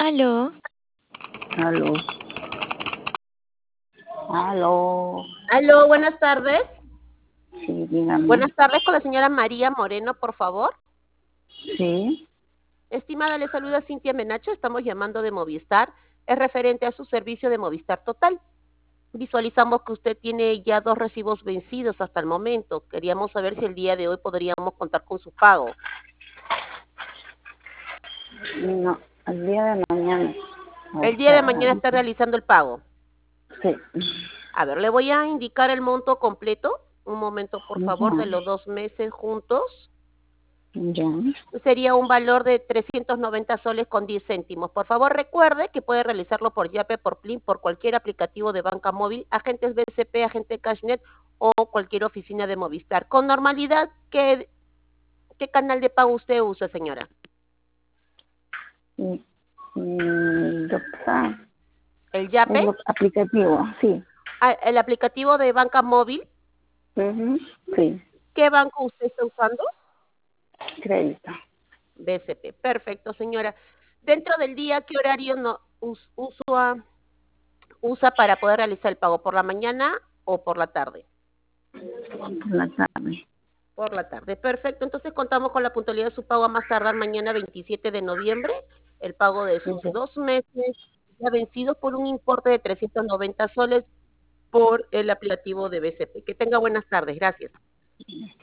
Aló, Aló, aló, Aló, buenas tardes. sí, dígame, Buenas tardes con la señora María Moreno, por favor. sí, Estimada, le saluda Cintia Menacho, estamos llamando de Movistar. Es referente a su servicio de Movistar Total. Visualizamos que usted tiene ya 2 recibos vencidos hasta el momento. Queríamos saber si el día de hoy podríamos contar con su pago. no, el día de mañana, o El día de sea, mañana está realizando el pago. sí, A ver, le voy a indicar el monto completo. Un momento, por favor, de los 2 meses juntos. ya, Sería un valor de 390 soles con 10 céntimos. Por favor, recuerde que puede realizarlo por Yape, por Plin, por cualquier aplicativo de banca móvil, agentes BCP, agente Cashnet o cualquier oficina de Movistar. Con normalidad, ¿qué canal de pago usted usa, señora? y, doctora, ¿El Yape? aplicativo, sí, ¿El aplicativo de banca móvil? ujú, sí, ¿Qué banco usted está usando? crédito, BCP. Perfecto, señora. Dentro del día, ¿qué horario usa para poder realizar el pago? ¿Por la mañana o por la tarde? por la tarde, Por la tarde. Perfecto. Entonces contamos con la puntualidad de su pago a más tardar mañana 27 de noviembre. El pago de sus ya. 2 meses ya vencidos por un importe de 390 soles por el aplicativo de BCP. Que tenga buenas tardes. Gracias.